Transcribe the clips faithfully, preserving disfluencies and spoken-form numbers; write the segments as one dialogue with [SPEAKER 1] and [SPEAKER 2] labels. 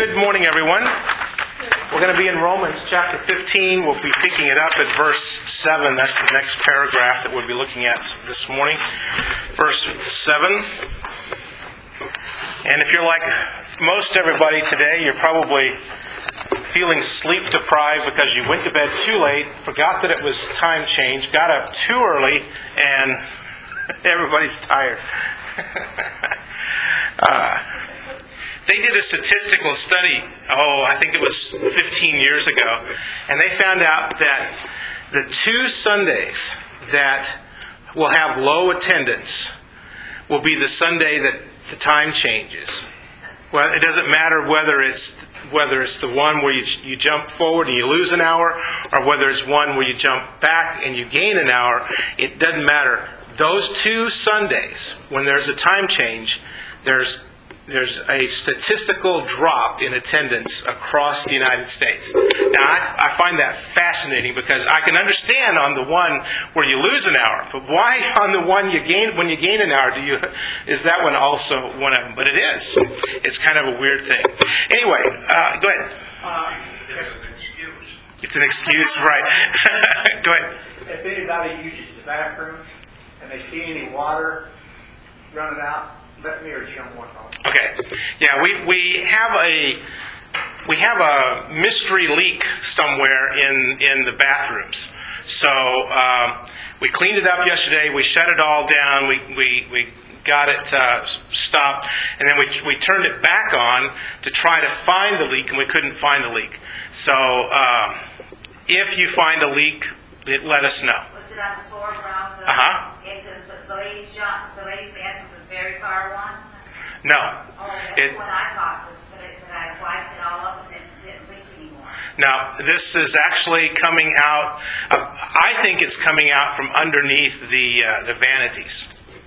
[SPEAKER 1] Good morning, everyone. We're going to be in Romans chapter fifteen. We'll be picking it up at verse seven. That's the next paragraph that we'll be looking at this morning. Verse seven. And if you're like most everybody today, you're probably feeling sleep deprived because you went to bed too late, forgot that it was time change, got up too early, and everybody's tired. uh, They did a statistical study, oh, I think it was fifteen years ago, and they found out that the two Sundays that will have low attendance will be the Sunday that the time changes. Well, it doesn't matter whether it's whether it's the one where you you jump forward and you lose an hour, or whether it's one where you jump back and you gain an hour. It doesn't matter. Those two Sundays, when there's a time change, there's There's a statistical drop in attendance across the United States. Now, I, I find that fascinating because I can understand on the one where you lose an hour, but why on the one you gain when you gain an hour? Do you is that one also one of them? But it is. It's kind of a weird thing. Anyway, uh, go ahead.
[SPEAKER 2] Uh, it's an excuse.
[SPEAKER 1] It's an excuse, right? Go ahead.
[SPEAKER 2] If anybody uses the bathroom and they see any water running out, let me or Jim work on it.
[SPEAKER 1] Okay. Yeah, we we have a we have a mystery leak somewhere in, in the bathrooms. So um, we cleaned it up yesterday. We shut it all down. We we, we got it uh, stopped, and then we we turned it back on to try to find the leak, and we couldn't find the leak. So um, if you find a leak, it, let us know.
[SPEAKER 3] Was it on the floor around the?
[SPEAKER 1] Uh huh.
[SPEAKER 3] If the, the, the ladies' shop, the ladies' bathroom was very far one.
[SPEAKER 1] No.
[SPEAKER 3] Oh, that's
[SPEAKER 1] It,
[SPEAKER 3] what I thought. But, it, but I wiped it all up and it didn't leak anymore.
[SPEAKER 1] now, this is actually coming out. Uh, I think it's coming out from underneath the uh, the vanities.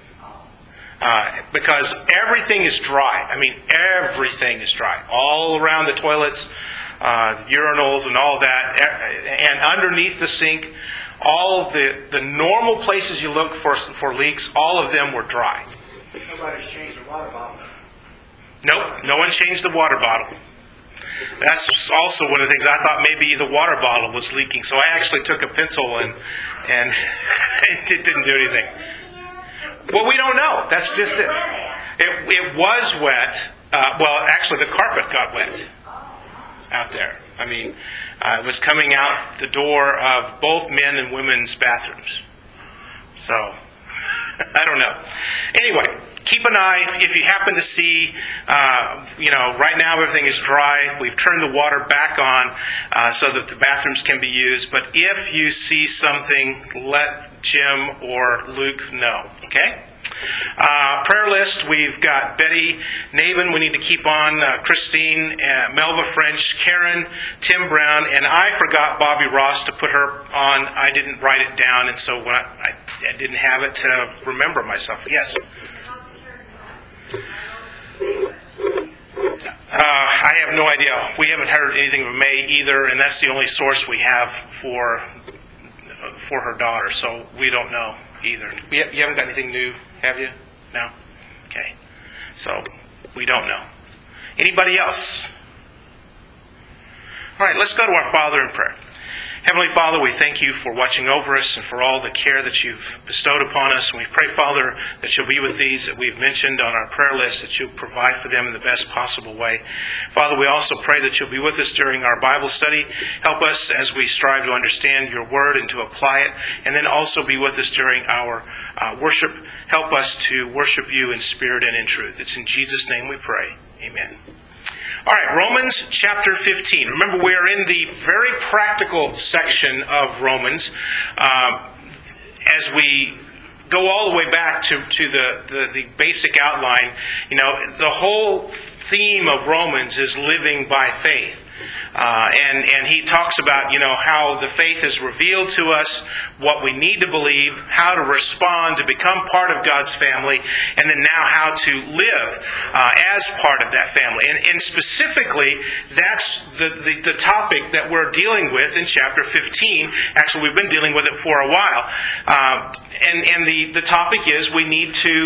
[SPEAKER 1] Uh, because everything is dry. I mean, everything is dry. All around the toilets, uh, urinals and all that. And underneath the sink, all the, the normal places you look for for leaks, all of them were dry.
[SPEAKER 2] Nobody's changed the water bottle.
[SPEAKER 1] Nope, no one changed the water bottle. That's also one of the things. I thought maybe the water bottle was leaking. So I actually took a pencil and, and it didn't do anything. Well, we don't know. That's just it. It, it was wet. Uh, well, actually, the carpet got wet out there. I mean, uh, it was coming out the door of both men and women's bathrooms. So, I don't know. Anyway, keep an eye. If, if you happen to see, uh, you know, right now everything is dry. We've turned the water back on uh, so that the bathrooms can be used. But if you see something, let Jim or Luke know. Okay? Uh, prayer list, we've got Betty Nabin, we need to keep on, uh, Christine, uh, Melva French, Karen, Tim Brown, and I forgot Bobby Ross to put her on. I didn't write it down, and so when I, I, I didn't have it to remember myself. Yes? Uh, I have no idea. We haven't heard anything from May either, and that's the only source we have for for her daughter, so we don't know either. You haven't got anything new, have you? No? Okay. So, we don't know. Anybody else? All right, let's go to our Father in prayer. Heavenly Father, we thank you for watching over us and for all the care that you've bestowed upon us. And we pray, Father, that you'll be with these that we've mentioned on our prayer list, that you'll provide for them in the best possible way. Father, we also pray that you'll be with us during our Bible study. Help us as we strive to understand your word and to apply it. And then also be with us during our uh, worship. Help us to worship you in spirit and in truth. It's in Jesus' name we pray. Amen. All right, Romans chapter fifteen. Remember, we are in the very practical section of Romans. Um, as we go all the way back to, to the, the, the basic outline, you know, the whole theme of Romans is living by faith. Uh, and, and he talks about, you know, how the faith is revealed to us, what we need to believe, how to respond to become part of God's family, and then now how to live uh, as part of that family. And, and specifically, that's the, the, the topic that we're dealing with in chapter fifteen. Actually, we've been dealing with it for a while. Uh, and and the, the topic is we need to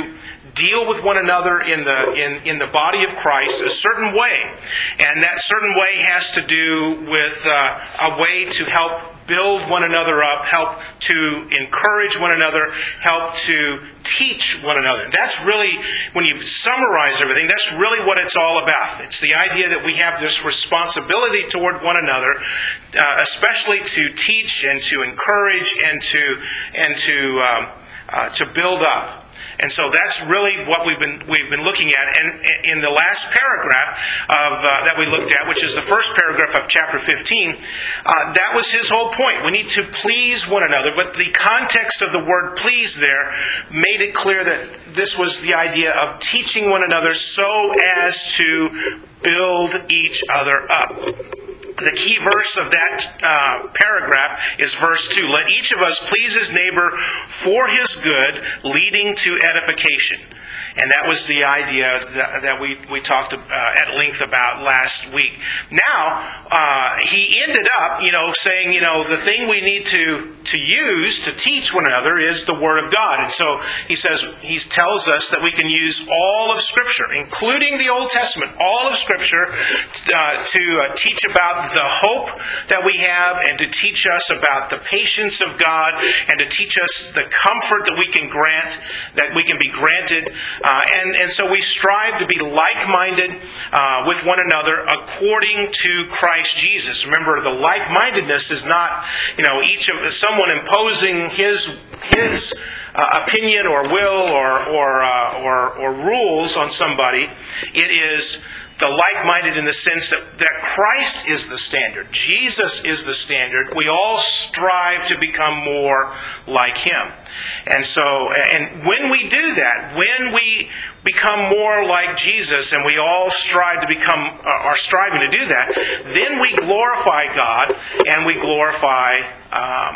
[SPEAKER 1] deal with one another in the in, in the body of Christ a certain way. And that certain way has to do with uh, a way to help build one another up, help to encourage one another, help to teach one another. That's really, when you summarize everything, that's really what it's all about. It's the idea that we have this responsibility toward one another, uh, especially to teach and to encourage and to and to um, uh, to build up. And so that's really what we've been we've been looking at. And in the last paragraph of uh, that we looked at, which is the first paragraph of chapter fifteen, uh, that was his whole point. We need to please one another. But the context of the word please there made it clear that this was the idea of teaching one another so as to build each other up. The key verse of that uh, paragraph is verse two. Let each of us please his neighbor for his good, leading to edification. And that was the idea that, that we, we talked uh, at length about last week. Now, uh, he ended up, you know, saying, you know, the thing we need to, to use to teach one another is the Word of God. And so he says, he tells us that we can use all of Scripture, including the Old Testament, all of Scripture uh, to uh, teach about the hope that we have and to teach us about the patience of God and to teach us the comfort that we can grant, that we can be granted. Uh, and, and so we strive to be like-minded uh, with one another according to Christ Jesus. Remember, the like-mindedness is not, you know, each of someone imposing his his uh, opinion or will or or, uh, or or rules on somebody. It is the like-minded in the sense that, that Christ is the standard. Jesus is the standard. We all strive to become more like Him. And so, and when we do that, when we become more like Jesus and we all strive to become, are striving to do that, then we glorify God and we glorify, um,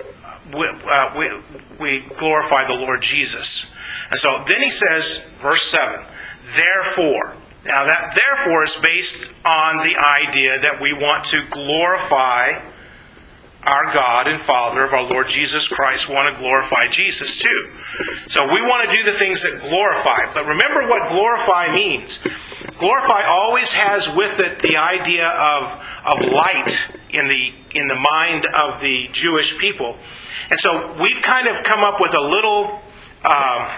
[SPEAKER 1] we, uh, we, we glorify the Lord Jesus. And so then he says, verse seven, therefore. Now that therefore is based on the idea that we want to glorify our God and Father of our Lord Jesus Christ. We want to glorify Jesus too. So we want to do the things that glorify. But remember what glorify means. Glorify always has with it the idea of, of light in the in the mind of the Jewish people. And so we've kind of come up with a little um,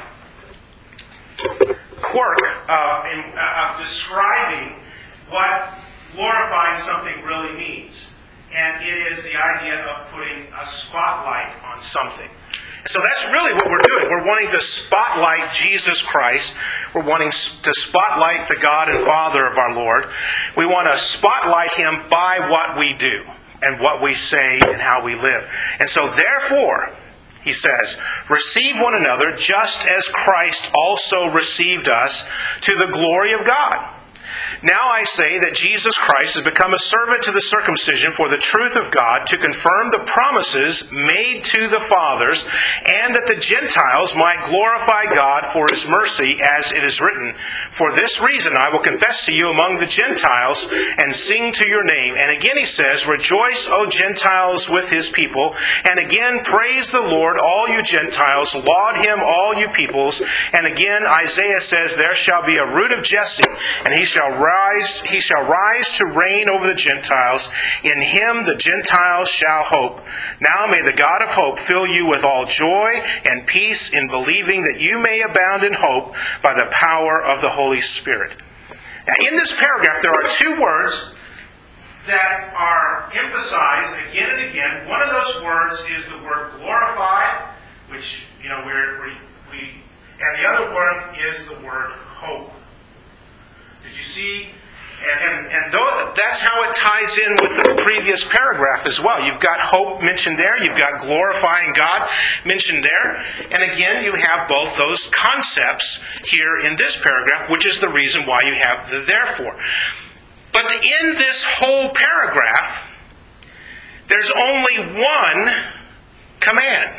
[SPEAKER 1] quirk of, in, uh, of describing what glorifying something really means. And it is the idea of putting a spotlight on something. And so that's really what we're doing. We're wanting to spotlight Jesus Christ. We're wanting to spotlight the God and Father of our Lord. We want to spotlight Him by what we do and what we say and how we live. And so therefore, he says, receive one another just as Christ also received us to the glory of God. Now I say that Jesus Christ has become a servant to the circumcision for the truth of God, to confirm the promises made to the fathers, and that the Gentiles might glorify God for His mercy, as it is written, for this reason I will confess to you among the Gentiles, and sing to your name. And again he says, rejoice, O Gentiles, with His people. And again, praise the Lord, all you Gentiles. Laud Him, all you peoples. And again, Isaiah says, there shall be a root of Jesse, and he shall rise, he shall rise to reign over the Gentiles. In Him the Gentiles shall hope. Now may the God of hope fill you with all joy and peace in believing, that you may abound in hope by the power of the Holy Spirit. Now, in this paragraph, there are two words that are emphasized again and again. One of those words is the word glorify, which, you know, we're, we, we, and the other one is the word hope. Did you see? And, and, and though, that's how it ties in with the previous paragraph as well. You've got hope mentioned there. You've got glorifying God mentioned there. And again, you have both those concepts here in this paragraph, which is the reason why you have the therefore. But in this whole paragraph, there's only one command.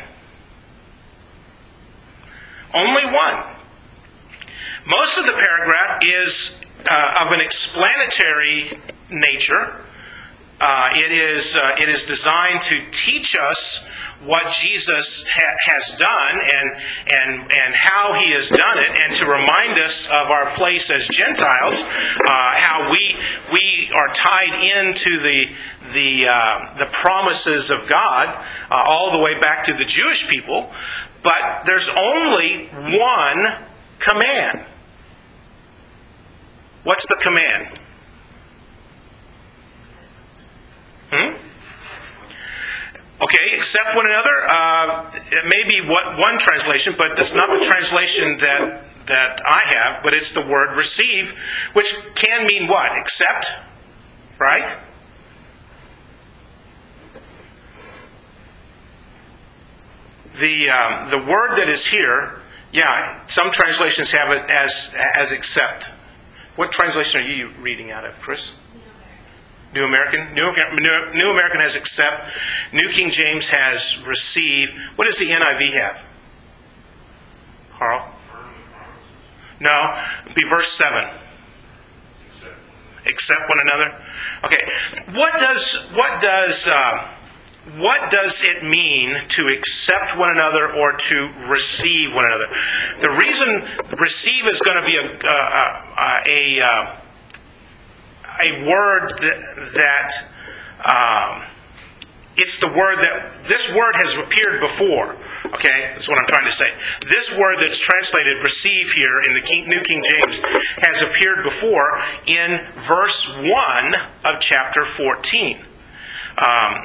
[SPEAKER 1] Only one. Most of the paragraph is Uh, of an explanatory nature, Uh, it is uh, it is designed to teach us what Jesus ha- has done and and and how He has done it, and to remind us of our place as Gentiles, uh, how we we are tied into the the uh, the promises of God uh, all the way back to the Jewish people. But there's only one command. What's the command? Hmm? Okay, accept one another. Uh, it may be what, one translation, but that's not the translation that that I have. But it's the word receive, which can mean what? Accept, right? The um, the word that is here, yeah, some translations have it as as accept. What translation are you reading out of, Chris? New American? New, New, New American has accept. New King James has receive. What does the N I V have? Carl? No. It'd be verse seven. Accept one another. Okay. What does what does uh, what does it mean to accept one another or to receive one another? The reason receive is going to be a a, a, a uh, a word that, that um, it's the word that this word has appeared before. Okay, that's what I'm trying to say. This word that's translated receive here in the King, New King James has appeared before in verse one of chapter fourteen. Um,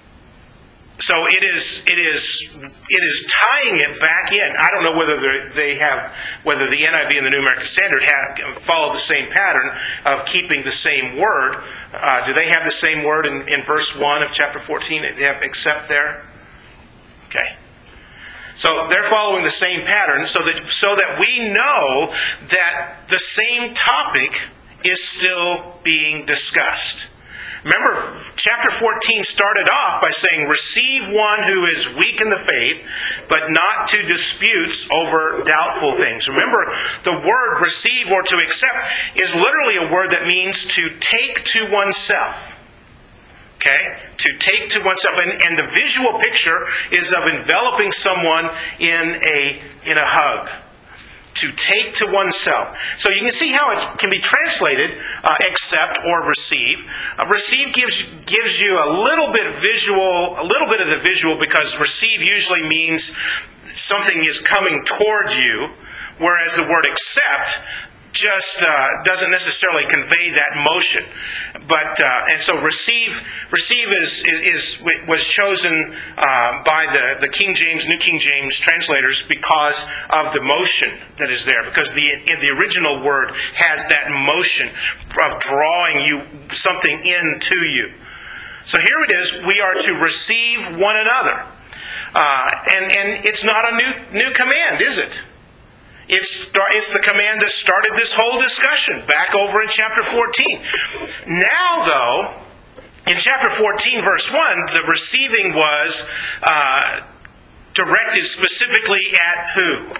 [SPEAKER 1] So it is, it is, it is tying it back in. I don't know whether they have, whether the N I V and the New American Standard have follow the same pattern of keeping the same word. Uh, do they have the same word in, in verse one of chapter fourteen? They have accept there. Okay. So they're following the same pattern, so that so that we know that the same topic is still being discussed. Remember, chapter fourteen started off by saying, receive one who is weak in the faith, but not to disputes over doubtful things. Remember, the word receive or to accept is literally a word that means to take to oneself. Okay? To take to oneself. And, and the visual picture is of enveloping someone in a, in a hug. To take to oneself. So you can see how it can be translated, uh, accept or receive. Uh, receive gives gives you a little bit of visual, a little bit of the visual, because receive usually means something is coming toward you, whereas the word accept just uh, doesn't necessarily convey that motion. But uh, and so receive receive is is, is was chosen uh, by the, the King James, New King James translators because of the motion that is there. Because the in the original word has that motion of drawing you something into you. So here it is. We are to receive one another, uh, and and it's not a new new command, is it? It's, it's the command that started this whole discussion back over in chapter fourteen. Now, though, in chapter fourteen, verse one, the receiving was uh, directed specifically at who?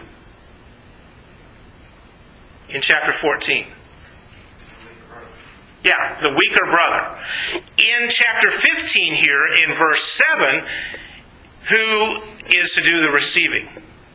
[SPEAKER 1] In chapter fourteen. Yeah, the weaker brother. In chapter fifteen here, in verse seven, who is to do the receiving?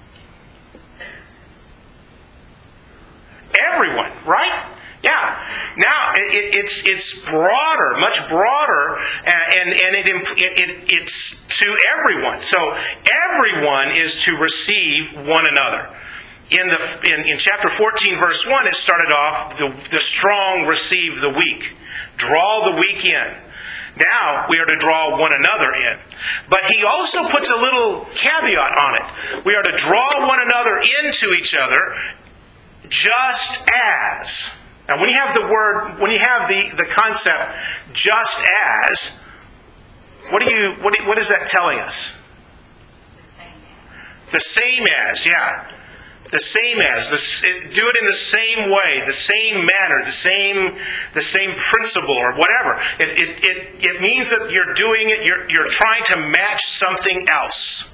[SPEAKER 1] Everyone, right? Yeah. Now it, it, it's it's broader, much broader, and and it, it, it it's to everyone. So everyone is to receive one another. In the in, in chapter fourteen, verse one, it started off the the strong receive the weak, draw the weak in. Now we are to draw one another in. But he also puts a little caveat on it. We are to draw one another into each other. Just as. Now when you have the word, when you have the, the concept, just as, what do you what, do, what is that telling us? The same as. The same as, yeah. The same as. The, do it in the same way, the same manner, the same the same principle or whatever. It it, it, it means that you're doing it, you're you're trying to match something else.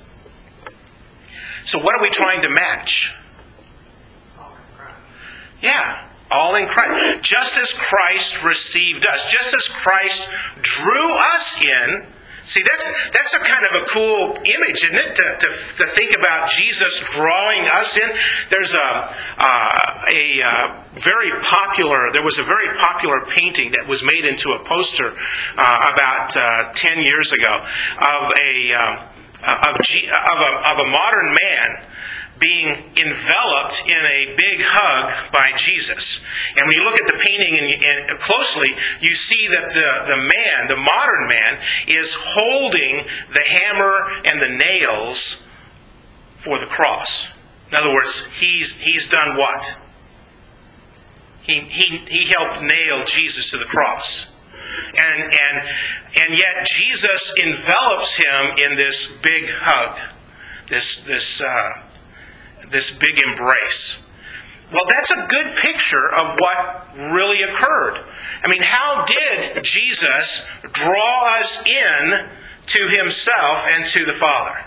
[SPEAKER 1] So what are we trying to match? Yeah, All in Christ. Just as Christ received us. Just as Christ drew us in. See, that's that's a kind of a cool image, isn't it? To, to, to think about Jesus drawing us in. There's a uh, a uh, very popular. There was a very popular painting that was made into a poster uh, about uh, ten years ago of a um, of, G, of a of a modern man being enveloped in a big hug by Jesus. And when you look at the painting and, and closely, you see that the, the man, the modern man, is holding the hammer and the nails for the cross. In other words, he's he's done what? He he he helped nail Jesus to the cross. And and and yet Jesus envelops him in this big hug. This this uh this big embrace. Well, that's a good picture of what really occurred. I mean, how did Jesus draw us in to himself and to the Father?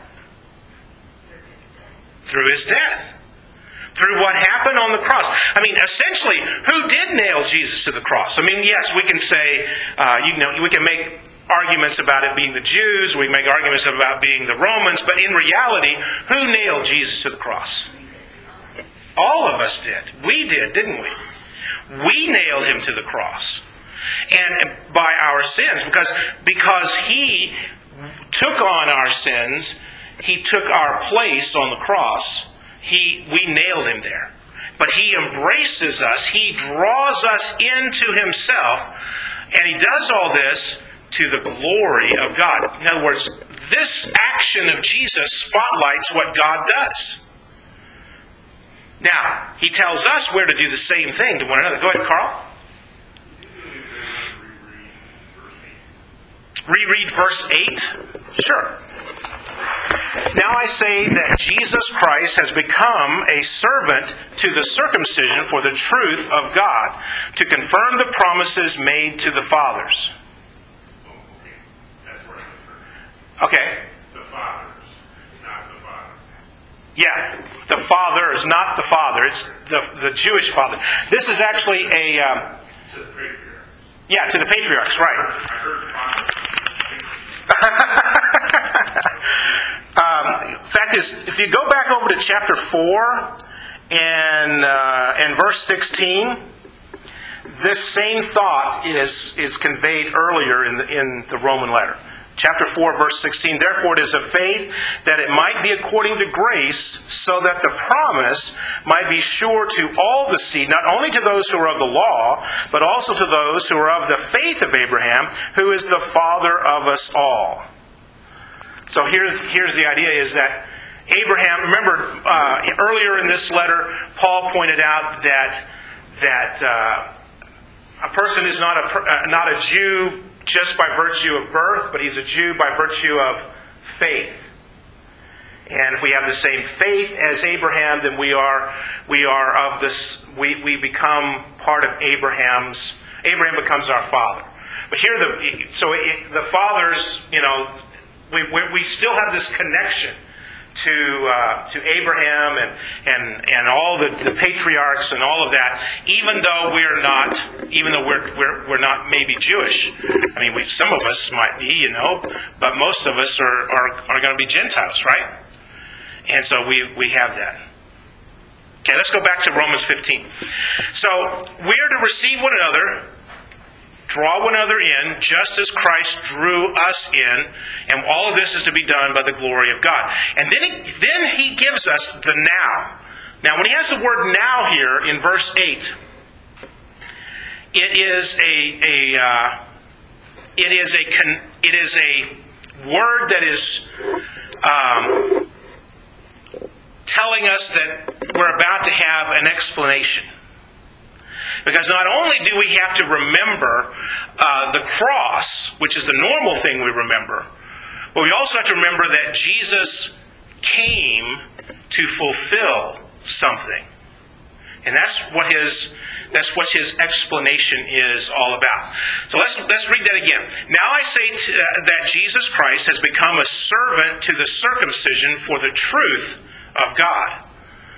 [SPEAKER 1] Through his death. Through what happened on the cross. I mean, essentially, who did nail Jesus to the cross? I mean, yes, we can say, uh, you know, we can make arguments about it being the Jews, we make arguments about being the Romans, but in reality, who nailed Jesus to the cross? All of us did. We did, didn't we? We nailed him to the cross. And by our sins, because, because he took on our sins, he took our place on the cross, he, we nailed him there. But he embraces us, he draws us into himself, and he does all this to the glory of God. In other words, this action of Jesus spotlights what God does. Now, he tells us where to do the same thing to one another. Go ahead, Carl. Reread verse eight. Sure. Now I say that Jesus Christ has become a servant to the circumcision for the truth of God, to confirm the promises made to the fathers. Okay.
[SPEAKER 4] The fathers, not the father.
[SPEAKER 1] Yeah, the father is not the father. It's the the Jewish father. This is actually a... Um,
[SPEAKER 4] To the patriarchs.
[SPEAKER 1] yeah, to the patriarchs, right.
[SPEAKER 4] I heard the
[SPEAKER 1] um, in fact, is if you go back over to chapter four and, uh, and verse sixteen, this same thought is, is conveyed earlier in the, in the Roman letter. Chapter four, verse sixteen, therefore it is of faith that it might be according to grace, so that the promise might be sure to all the seed, not only to those who are of the law, but also to those who are of the faith of Abraham, who is the father of us all. So here's, here's the idea is that Abraham, remember uh, earlier in this letter, Paul pointed out that, that uh, a person is not a, uh, not a Jew just by virtue of birth, but he's a Jew by virtue of faith. And if we have the same faith as Abraham, then we are we are of this. We, we become part of Abraham's. Abraham becomes our father. But here, the so it, the fathers, you know, we, we we still have this connection to uh, to Abraham and and and all the, the patriarchs and all of that, even though we're not, even though we're we're we're not maybe Jewish. I mean, we, some of us might be, you know, but most of us are are, are going to be Gentiles, right? And so we we have that. Okay, let's go back to Romans fifteen. So we are to receive one another, draw one another in, just as Christ drew us in, and all of this is to be done by the glory of God. And then he, then he gives us the now. Now, when he has the word now here in verse eight, it is a a uh, it is a con, it is a word that is um, telling us that we're about to have an explanation. Because not only do we have to remember uh, the cross, which is the normal thing we remember, but we also have to remember that Jesus came to fulfill something. And that's what his that's what his explanation is all about. So let's let's read that again. Now I say to, uh, that Jesus Christ has become a servant to the circumcision for the truth of God.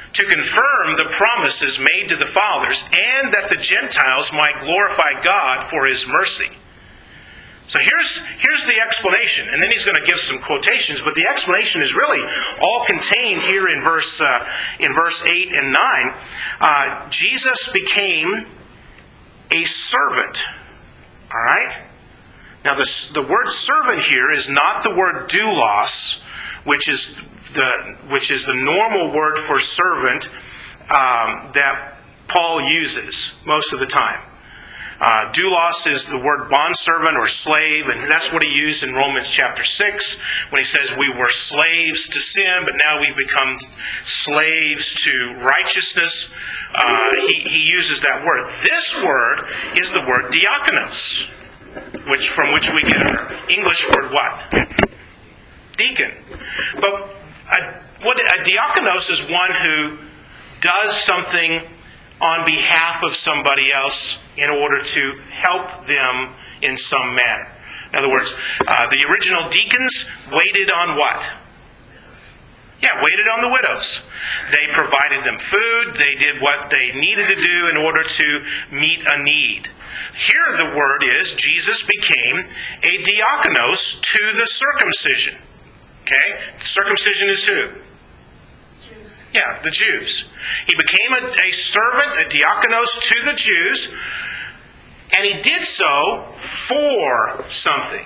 [SPEAKER 1] to confirm the promises made to the fathers, and that the Gentiles might glorify God for His mercy. So here's, here's the explanation, and then he's going to give some quotations, but the explanation is really all contained here in verse, uh, in verse eight and nine. Uh, Jesus became a servant. All right? Now the, the word servant here is not the word doulos, which is the, which is the normal word for servant um, that Paul uses most of the time. Uh, doulos is the word bondservant or slave, and that's what he used in Romans chapter six when he says we were slaves to sin, but now we've become slaves to righteousness. Uh, he, he uses that word. This word is the word diakonos, which from which we get our English word what? Deacon. But a, what a diakonos is one who does something on behalf of somebody else in order to help them in some manner. In other words, uh, the original deacons waited on what? Yeah, waited on the widows. They provided them food. They did what they needed to do in order to meet a need. Here the word is, Jesus became a diakonos to the circumcision. Okay? Circumcision is who? Yeah, the Jews. He became a, a servant, a diakonos to the Jews, and he did so for something.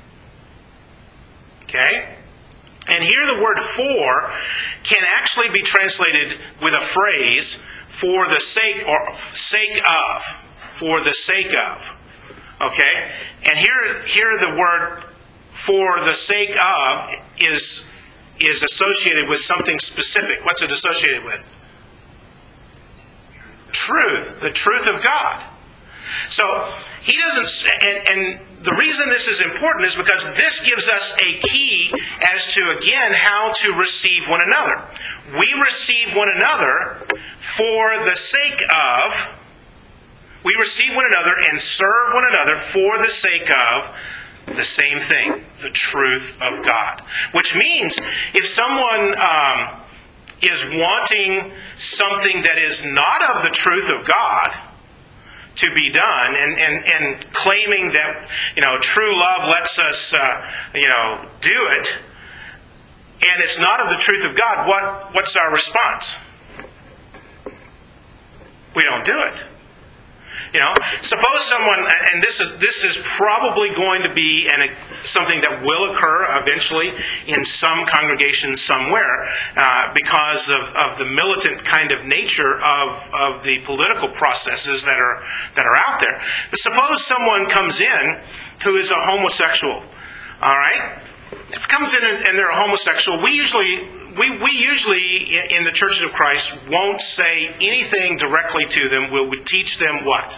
[SPEAKER 1] Okay? And here the word for can actually be translated with a phrase, for the sake or sake of. For the sake of. Okay? And here, here the word for the sake of is is associated with something specific. What's it associated with? Truth. The truth of God. So, he doesn't, and, and the reason this is important is because this gives us a key as to, again, how to receive one another. We receive one another for the sake of, we receive one another and serve one another for the sake of the same thing, the truth of God. Which means, if someone um, is wanting something that is not of the truth of God to be done, and, and, and claiming that, you know, true love lets us, uh, you know, do it, and it's not of the truth of God, what what's our response? We don't do it. You know, suppose someone, and this is this is probably going to be an, something that will occur eventually in some congregation somewhere uh, because of, of the militant kind of nature of, of the political processes that are that are out there. But suppose someone comes in who is a homosexual, all right? If it comes in and they're a homosexual, we usually we we usually in the Churches of Christ won't say anything directly to them. We would teach them what?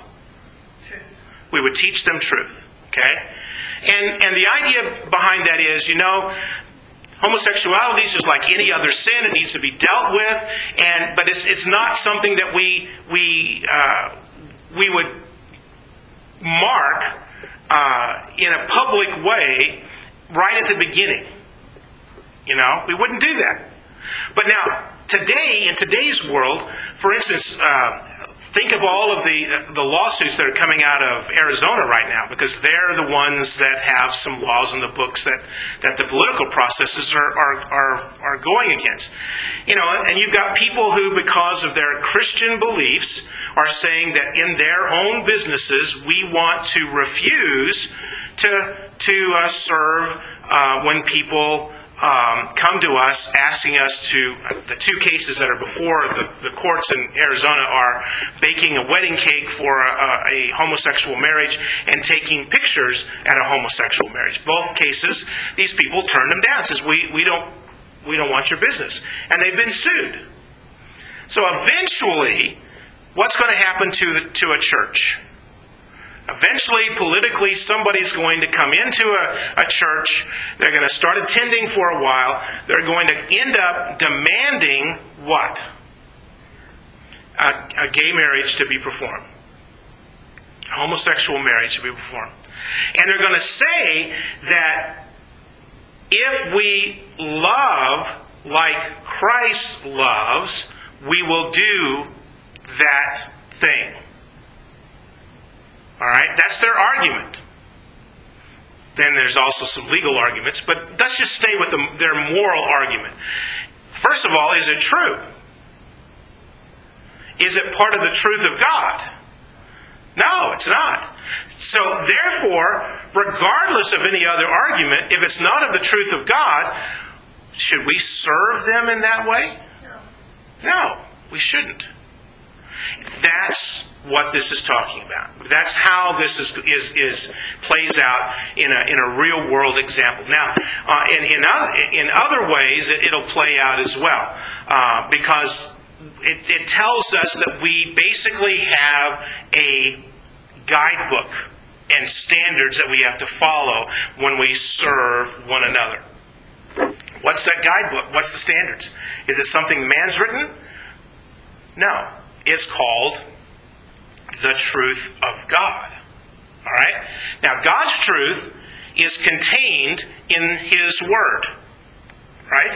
[SPEAKER 1] We would teach them truth. Okay? And and the idea behind that is, you know, homosexuality is just like any other sin. It needs to be dealt with, and but it's it's not something that we we uh, we would mark uh, in a public way right at the beginning. You know, we wouldn't do that. But now, today, in today's world, for instance, uh, think of all of the the lawsuits that are coming out of Arizona right now, because they're the ones that have some laws in the books that, that the political processes are, are, are, are going against. You know, and you've got people who, because of their Christian beliefs, are saying that in their own businesses, we want to refuse to, to uh, serve uh, when people Um, come to us asking us to, uh, the two cases that are before the, the courts in Arizona are baking a wedding cake for a, a homosexual marriage and taking pictures at a homosexual marriage. Both cases, these people turned them down, says we, we don't we don't want your business. And they've been sued. So eventually, what's going to happen to the, to a church? Eventually, politically, somebody's going to come into a, a church. They're going to start attending for a while. They're going to end up demanding what? A, a gay marriage to be performed. A homosexual marriage to be performed. And they're going to say that if we love like Christ loves, we will do that thing. All right? That's their argument. Then there's also some legal arguments, but let's just stay with them, their moral argument. First of all, is it true? Is it part of the truth of God? No, it's not. So therefore, regardless of any other argument, if it's not of the truth of God, should we serve them in that way?
[SPEAKER 3] No.
[SPEAKER 1] No, we shouldn't. That's what this is talking about. That's how this is is, is plays out in a in a real world example. Now, uh, in in other, in other ways, it, it'll play out as well, uh, because it, it tells us that we basically have a guidebook and standards that we have to follow when we serve one another. What's that guidebook? What's the standards? Is it something man's written? No. It's called the truth of God. All right? Now, God's truth is contained in His Word. Right?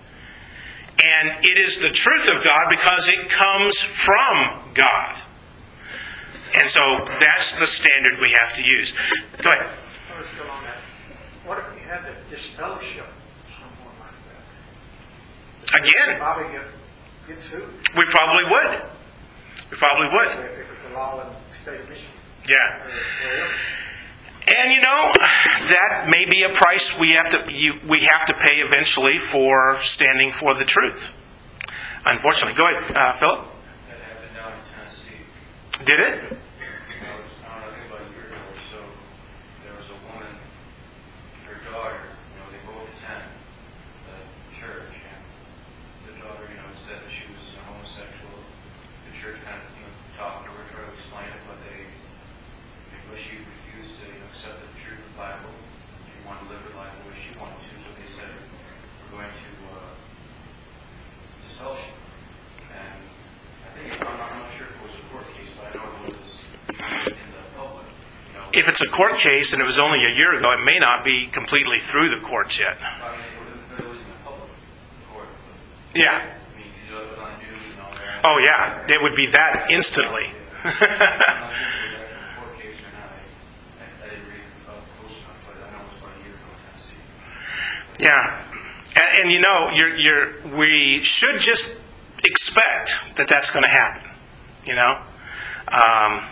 [SPEAKER 1] And it is the truth of God because it comes from God. And so that's the standard we have to use. Go ahead.
[SPEAKER 2] I was still on that. What if you had to disfellowship someone like that?
[SPEAKER 1] Again,
[SPEAKER 2] Probably get, get sued.
[SPEAKER 1] we probably would. We probably would.
[SPEAKER 2] If it was the law in the state of Michigan.
[SPEAKER 1] Yeah.
[SPEAKER 2] Or wherever.
[SPEAKER 1] And you know, that may be a price we have to you, we have to pay eventually for standing for the truth. Unfortunately. Go ahead, uh, Philip.
[SPEAKER 5] That happened down in Tennessee.
[SPEAKER 1] Did it?
[SPEAKER 5] I was, I don't know, I think about a year ago or so, there was a woman, her daughter, you know, they both attend the church, and the daughter, you know, said that she was a homosexual. The church kind of, you know, talked to her, tried to explain it, but they, but she refused to, you know, accept the truth of the Bible. She wanted to live her life the way she wanted to, so they said, we're going to uh, disfellowship. And I think, I'm not, I'm not sure if it was a court case, but I know it was in the public. You know,
[SPEAKER 1] If it's a court case and it was only a year ago, it may not be completely through the courts yet.
[SPEAKER 5] I mean, it was, it was in the public court.
[SPEAKER 1] Yeah.
[SPEAKER 5] I mean, because it was on the news and all that.
[SPEAKER 1] Oh yeah, it would be that instantly.
[SPEAKER 5] I'm not sure if it was actually a court case or not. I, I didn't read it up close enough, but I know it was about a year ago in Tennessee.
[SPEAKER 1] Yeah, and, and you know, you're, you're, we should just expect that that's going to happen. You know, um,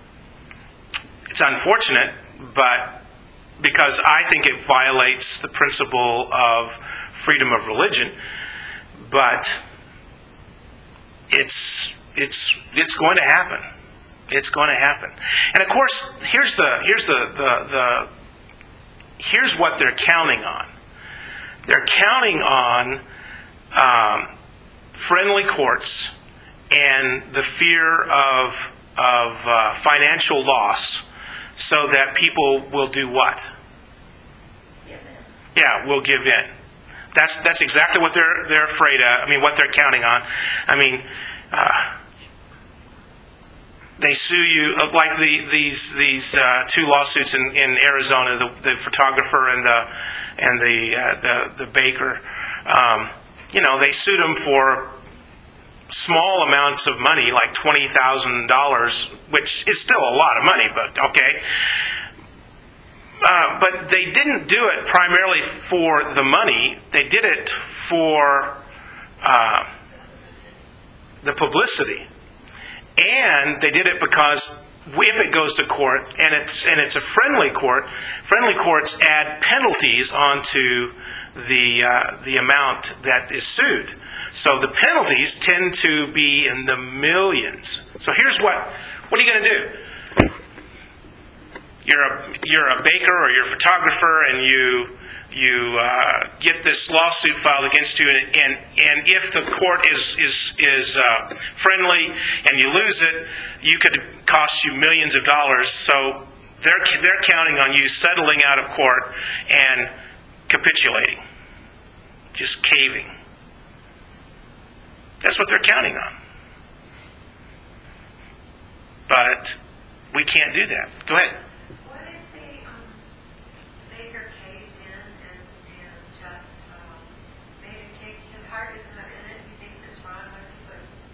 [SPEAKER 1] it's unfortunate, but because I think it violates the principle of freedom of religion, but it's it's it's going to happen. It's going to happen, and of course, here's the here's the the, the here's what they're counting on. They're counting on um, friendly courts and the fear of of uh, financial loss, so that people will do what?
[SPEAKER 3] Give in.
[SPEAKER 1] Yeah, will give in. That's that's exactly what they're they're afraid of. I mean, what they're counting on. I mean, uh, they sue you uh, like the these these uh, two lawsuits in, in Arizona, the, the photographer and the and the uh, the the baker. Um, you know, they sued them for small amounts of money, like twenty thousand dollars, which is still a lot of money, but okay. Uh, but they didn't do it primarily for the money. They did it for uh, the publicity, and they did it because if it goes to court and it's and it's a friendly court, friendly courts add penalties onto the uh, the amount that is sued. So the penalties tend to be in the millions. So here's what what are you going to do? You're a you're a baker or you're a photographer, and you you uh, get this lawsuit filed against you, and and, and if the court is is is uh, friendly and you lose it, you could cost you millions of dollars. So they're they're counting on you settling out of court and capitulating, just caving. That's what they're counting on. But we can't do that. Go ahead.
[SPEAKER 6] What if the um, baker caved in and, and just um, made a cake? His heart is not in it. He thinks it's wrong, but he put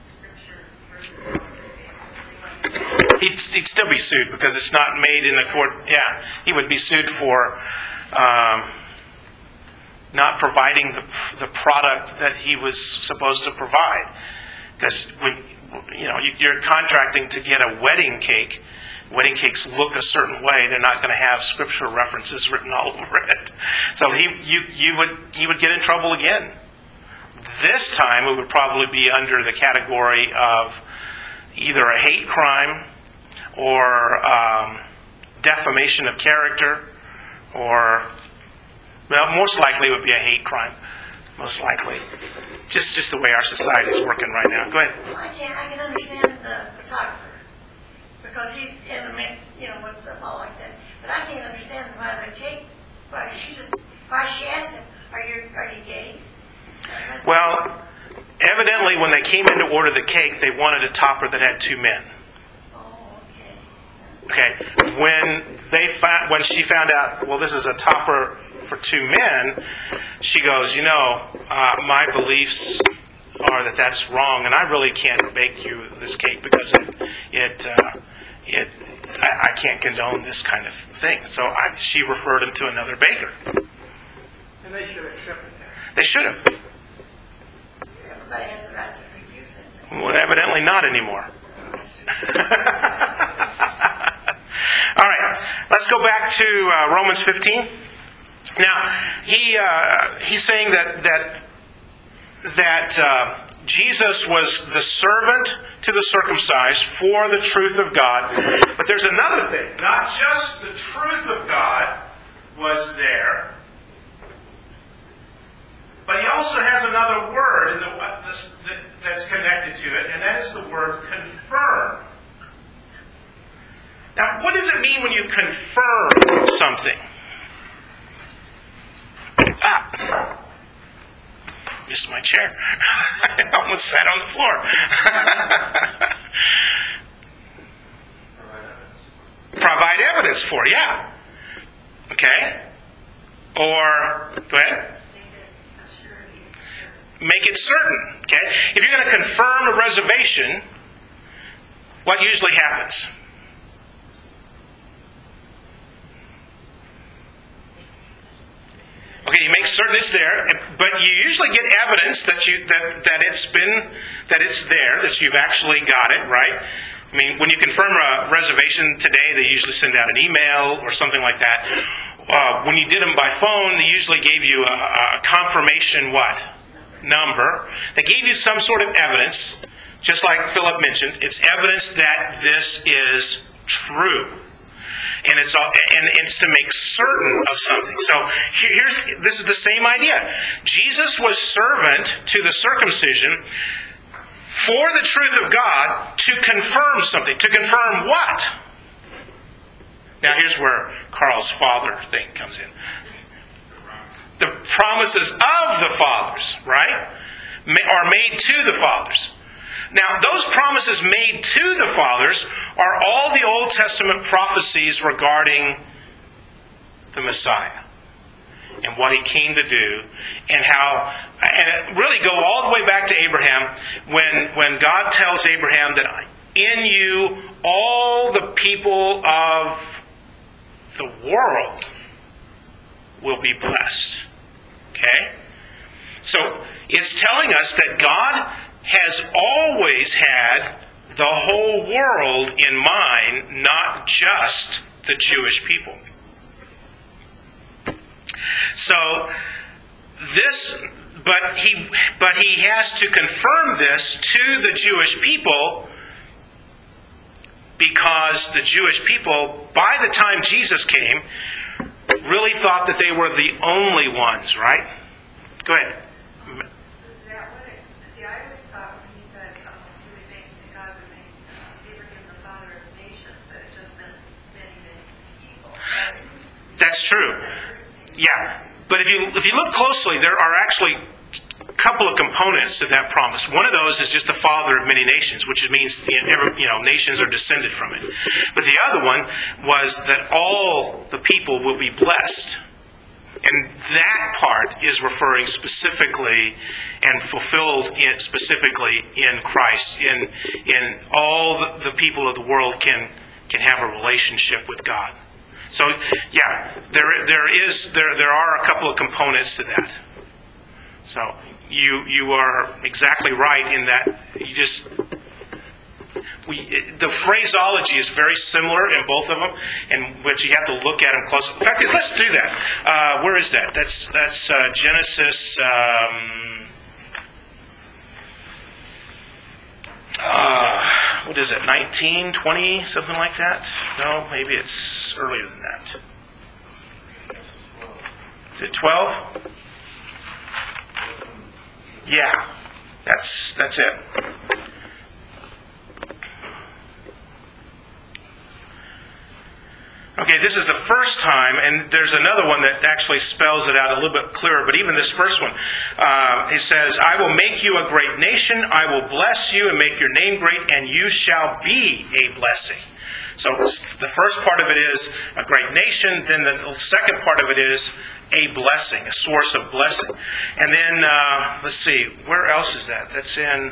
[SPEAKER 1] he'd still be sued because it's not made in the court. Yeah, he would be sued for um, not providing the the product that he was supposed to provide. Because when you know you're contracting to get a wedding cake, wedding cakes look a certain way. They're not going to have scriptural references written all over it. So he you you would he would get in trouble again. This time it would probably be under the category of either a hate crime or um, defamation of character, or well, most likely it would be a hate crime. Most likely, just just the way our society is working right now. Go ahead.
[SPEAKER 7] Well, I can I can understand the photographer because he's in the mix, you know, with the all like that. But I can't understand why the cake. Why she just why she asked him, "Are you are you gay?"
[SPEAKER 1] Well, evidently, when they came in to order the cake, they wanted a topper that had two men.
[SPEAKER 7] Oh, okay.
[SPEAKER 1] Okay. When they found, when she found out, well, this is a topper for two men, she goes, you know, uh, my beliefs are that that's wrong, and I really can't bake you this cake because it, it, uh, it, I, I can't condone this kind of thing. So I, she referred him to another baker.
[SPEAKER 2] And they should have accepted that.
[SPEAKER 1] They should have.
[SPEAKER 7] Everybody has the right to refuse it.
[SPEAKER 1] Well, evidently not anymore. All right, let's go back to uh, Romans fifteen. Now, he uh, he's saying that that that uh, Jesus was the servant to the circumcised for the truth of God. But there's another thing. Not just the truth of God was there, but he also has another word in the, uh, this, that, that's connected to it, and that is the word confirm. Now, what does it mean when you confirm something? Ah! Missed my chair. I almost sat on the floor. Provide evidence for, yeah. Okay? Or, go ahead. Make it certain. Okay? If you're going to confirm a reservation, what usually happens? Okay, you make certain it's there, but you usually get evidence that you that, that it's been that it's there, that you've actually got it, right? I mean, when you confirm a reservation today, they usually send out an email or something like that. Uh, when you did them by phone, they usually gave you a, a confirmation what? Number. They gave you some sort of evidence, just like Philip mentioned. It's evidence that this is true. And it's all, and it's to make certain of something. So here's this is the same idea. Jesus was servant to the circumcision for the truth of God to confirm something. To confirm what? Now here's where Carl's father thing comes in. The promises of the fathers, right, are made to the fathers. Now, those promises made to the fathers are all the Old Testament prophecies regarding the Messiah and what he came to do, and how, and really go all the way back to Abraham, when, when God tells Abraham that in you all the people of the world will be blessed. Okay? So, it's telling us that God has always had the whole world in mind, not just the Jewish people. So this, but he, but he has to confirm this to the Jewish people, because the Jewish people, by the time Jesus came, really thought that they were the only ones, right? Go ahead. That's true. Yeah. But if you if you look closely, there are actually a couple of components to that promise. One of those is just the father of many nations, which means you know, every, you know nations are descended from it. But the other one was that all the people will be blessed. And that part is referring specifically and fulfilled in, specifically in Christ. In in all the, the people of the world can can have a relationship with God. So, yeah, there there is there there are a couple of components to that. So you you are exactly right in that you just we the phraseology is very similar in both of them, and but you have to look at them closely. In fact, let's do that. Uh, where is that? That's that's uh, Genesis. Um, uh, what is it? nineteen, twenty, something like that? No, maybe it's earlier than that. Is it twelve? Yeah, that's that's it. Okay, this is the first time, and there's another one that actually spells it out a little bit clearer, but even this first one, uh, it says, I will make you a great nation, I will bless you and make your name great, and you shall be a blessing. So the first part of it is a great nation, then the second part of it is a blessing, a source of blessing. And then, uh, let's see, where else is that? That's in...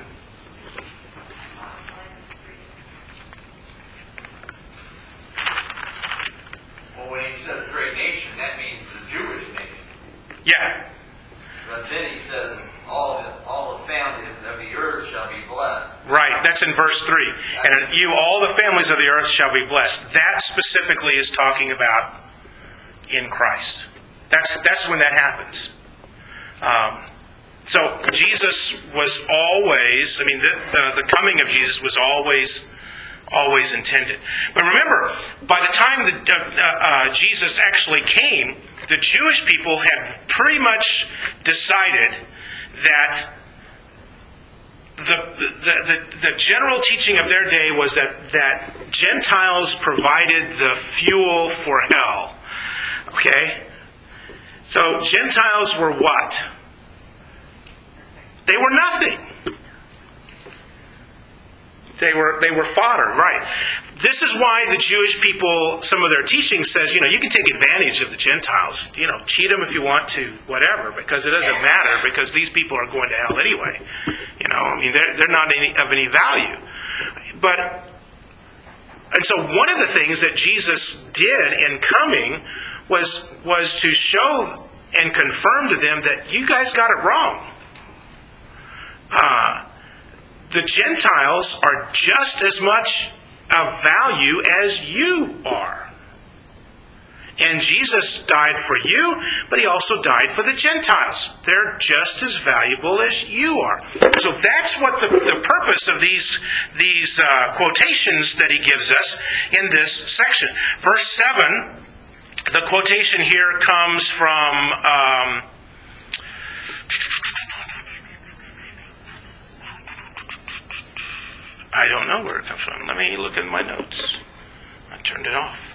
[SPEAKER 8] Well, when he says great nation, that means the Jewish nation.
[SPEAKER 1] Yeah.
[SPEAKER 8] But then he says, all the, all the families of the earth shall be blessed.
[SPEAKER 1] Right, that's in verse three. And you, all the families of the earth shall be blessed. That specifically is talking about in Christ. That's that's when that happens. Um, so Jesus was always, I mean, the, the, the coming of Jesus was always, always intended. But remember, by the time that uh, uh, Jesus actually came, the Jewish people had pretty much decided that the, the, the, the general teaching of their day was that, that Gentiles provided the fuel for hell. Okay? So Gentiles were what? They were nothing. They were they were fodder, right? This is why the Jewish people, some of their teaching says, you know, you can take advantage of the Gentiles. You know, cheat them if you want to, whatever, because it doesn't matter, because these people are going to hell anyway. You know, I mean, they're, they're not any, of any value. But, and so one of the things that Jesus did in coming was was to show and confirm to them that you guys got it wrong. Uh, the Gentiles are just as much of value as you are. And Jesus died for you, but he also died for the Gentiles. They're just as valuable as you are. So that's what the, the purpose of these, these uh, quotations that he gives us in this section. Verse seven, the quotation here comes from... Um, I don't know where it comes from. Let me look in my notes. I turned it off.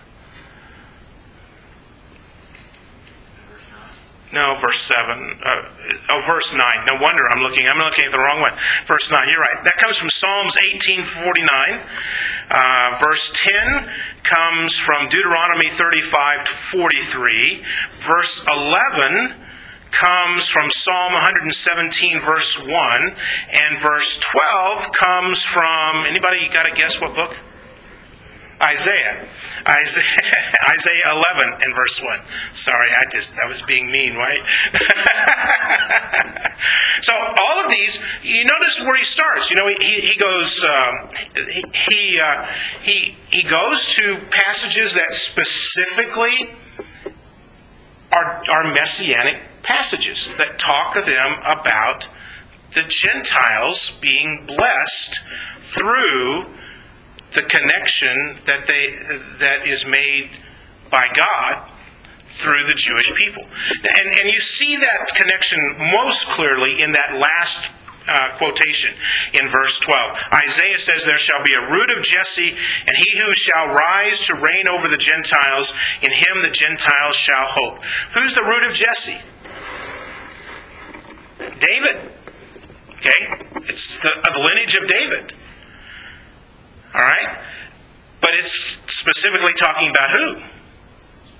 [SPEAKER 1] No, verse seven. Uh, oh, verse nine. No wonder I'm looking. I'm looking at the wrong one. Verse nine. You're right. That comes from Psalms eighteen forty-nine. Uh, verse ten comes from Deuteronomy thirty-five forty-three. Verse eleven comes from Psalm one seventeen, verse one, and verse twelve comes from, anybody got to guess what book? Isaiah. Isaiah, Isaiah eleven and verse one. Sorry, I just, that was being mean, right? So all of these, you notice where he starts. You know, he, he goes, um, he, he, uh, he, he goes to passages that specifically are, are messianic passages that talk to them about the Gentiles being blessed through the connection that they that is made by God through the Jewish people. And, and you see that connection most clearly in that last uh, quotation in verse twelve. Isaiah says, there shall be a root of Jesse, and he who shall rise to reign over the Gentiles, in him the Gentiles shall hope. Who's the root of Jesse? David. Okay? It's the, the lineage of David. Alright? But it's specifically talking about who?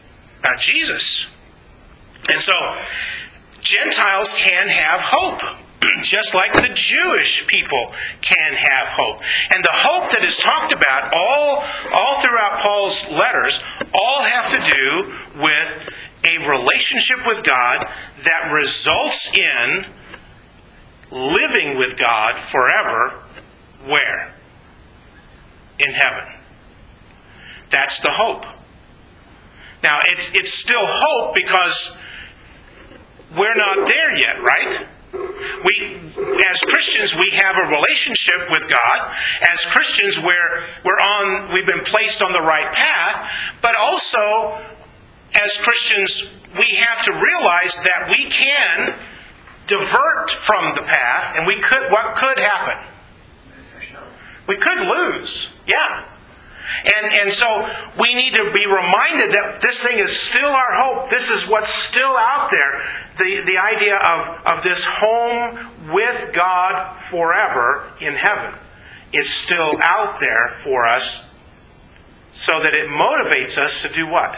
[SPEAKER 1] About Jesus. And so, Gentiles can have hope just like the Jewish people can have hope. And the hope that is talked about all, all throughout Paul's letters all have to do with a relationship with God that results in living with God forever. Where? In heaven. That's the hope. Now, it's, it's still hope because we're not there yet, right? We, as Christians, we have a relationship with God. As Christians, we're, we're on, we've been placed on the right path. But also, as Christians, we have to realize that we can divert from the path, and we could, what could happen? We could lose. Yeah. And and so we need to be reminded that this thing is still our hope. This is what's still out there. The, the idea of, of this home with God forever in heaven is still out there for us, so that it motivates us to do what?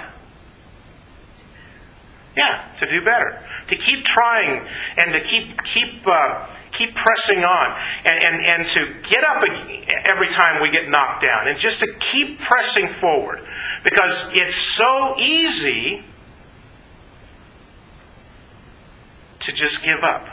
[SPEAKER 1] Yeah, to do better. To keep trying and to keep keep uh, keep pressing on. And, and, and to get up every time we get knocked down. And just to keep pressing forward. Because it's so easy to just give up.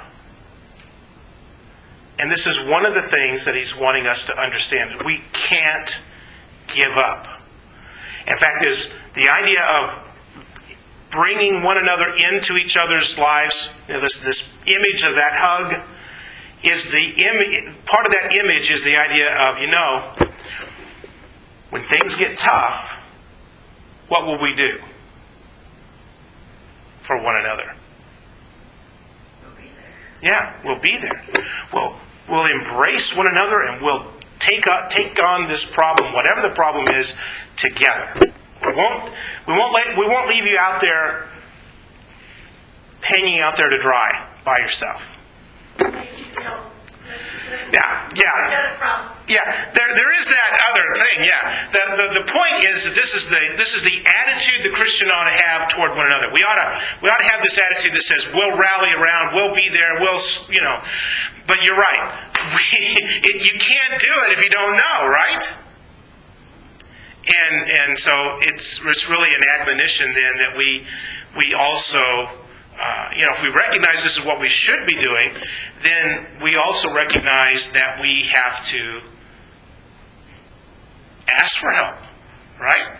[SPEAKER 1] And this is one of the things that he's wanting us to understand. We can't give up. In fact, there's the idea of bringing one another into each other's lives. You know, this this image of that hug is the image. Part of that image is the idea of, you know, when things get tough, what will we do for one another?
[SPEAKER 7] We'll be there.
[SPEAKER 1] Yeah, we'll be there. We'll we'll embrace one another, and we'll take on, take on this problem, whatever the problem is, together. We won't we won't let we won't leave you out there hanging out there to dry by yourself.
[SPEAKER 7] Make you feel-
[SPEAKER 1] Yeah, yeah.
[SPEAKER 7] We got a problem.
[SPEAKER 1] Yeah, there there is that other thing. Yeah, the, the the point is that this is the this is the attitude the Christian ought to have toward one another. We ought to we ought to have this attitude that says we'll rally around, we'll be there, we'll you know. But you're right, we, it, you can't do it if you don't know, right? And and so it's it's really an admonition then that we we also. Uh, you know, if we recognize this is what we should be doing, then we also recognize that we have to ask for help, right?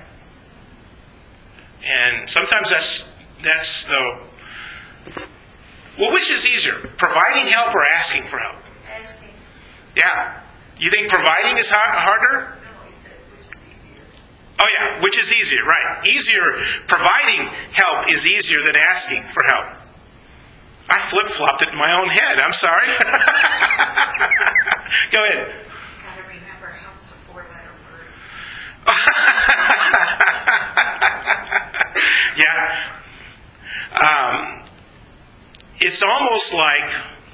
[SPEAKER 1] And sometimes that's that's the well, which is easier, providing help or asking for help?
[SPEAKER 7] Asking.
[SPEAKER 1] Yeah, you think providing is har- harder?
[SPEAKER 6] No, he said, which is easier.
[SPEAKER 1] Oh yeah, which is easier, right? Easier, providing help is easier than asking for help. I flip-flopped it in my own head. I'm sorry. Go ahead.
[SPEAKER 6] Gotta remember help's a four-letter word.
[SPEAKER 1] Yeah. Um, it's almost like,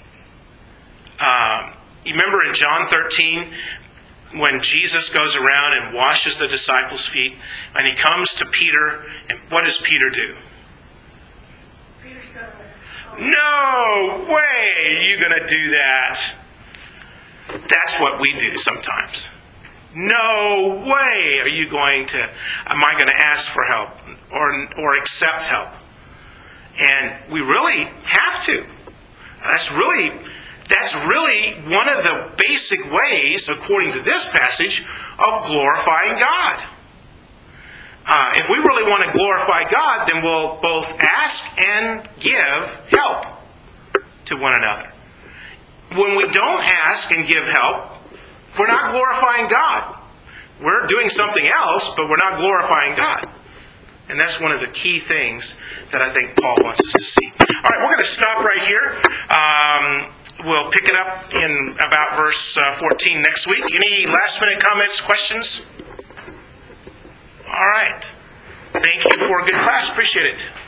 [SPEAKER 1] um, you remember in John thirteen, when Jesus goes around and washes the disciples' feet, and he comes to Peter, and what does Peter do?
[SPEAKER 7] Peter's going to...
[SPEAKER 1] No way you're going to do that. That's what we do sometimes. No way are you going to, am I going to ask for help or, or accept help? And we really have to. That's really, that's really one of the basic ways, according to this passage, of glorifying God. Uh, if we really want to glorify God, then we'll both ask and give help to one another. When we don't ask and give help, we're not glorifying God. We're doing something else, but we're not glorifying God. And that's one of the key things that I think Paul wants us to see. All right, we're going to stop right here. Um, we'll pick it up in about verse uh, fourteen next week. Any last minute comments, questions? All right. Thank you for a good class. Appreciate it.